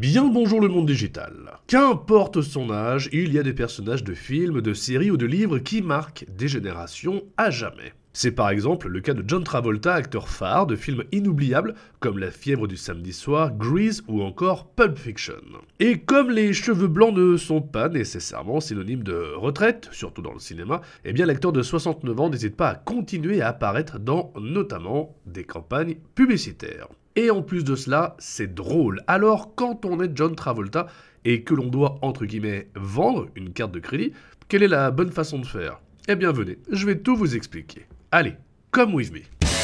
Bien le bonjour le monde digital. Qu'importe son âge, il y a des personnages de films, de séries ou de livres qui marquent des générations à jamais. C'est par exemple le cas de John Travolta, acteur phare de films inoubliables comme La fièvre du samedi soir, Grease ou encore Pulp Fiction. Et comme les cheveux blancs ne sont pas nécessairement synonymes de retraite, surtout dans le cinéma, eh bien l'acteur de 69 ans n'hésite pas à continuer à apparaître dans notamment des campagnes publicitaires. Et en plus de cela, c'est drôle. Alors quand on est John Travolta et que l'on doit entre guillemets vendre une carte de crédit, quelle est la bonne façon de faire? Eh bien venez, je vais tout vous expliquer. Allez, come with me.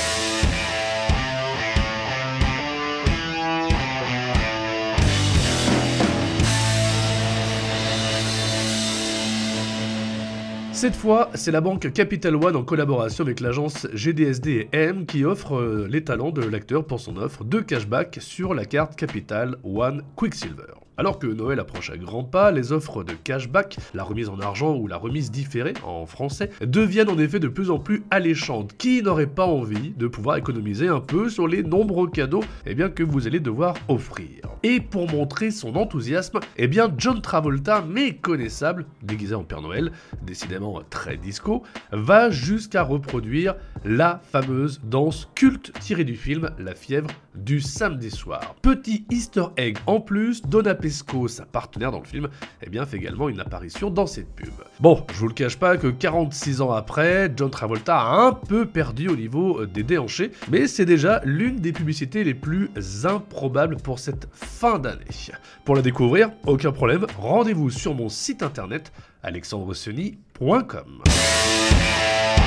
Cette fois, c'est la banque Capital One en collaboration avec l'agence GDSD et M qui offre les talents de l'acteur pour son offre de cashback sur la carte Capital One Quicksilver. Alors que Noël approche à grands pas, les offres de cashback, la remise en argent ou la remise différée en français, deviennent en effet de plus en plus alléchantes. Qui n'aurait pas envie de pouvoir économiser un peu sur les nombreux cadeaux que vous allez devoir offrir? Et pour montrer son enthousiasme, John Travolta, méconnaissable, déguisé en Père Noël, décidément très disco, va jusqu'à reproduire la fameuse danse culte tirée du film La fièvre du samedi soir. Petit easter egg en plus, Donna Pesco, sa partenaire dans le film, fait également une apparition dans cette pub. Bon, je vous le cache pas que 46 ans après, John Travolta a un peu perdu au niveau des déhanchés, mais c'est déjà l'une des publicités les plus improbables pour cette fin d'année. Pour la découvrir, aucun problème, rendez-vous sur mon site internet alexandreseni.com.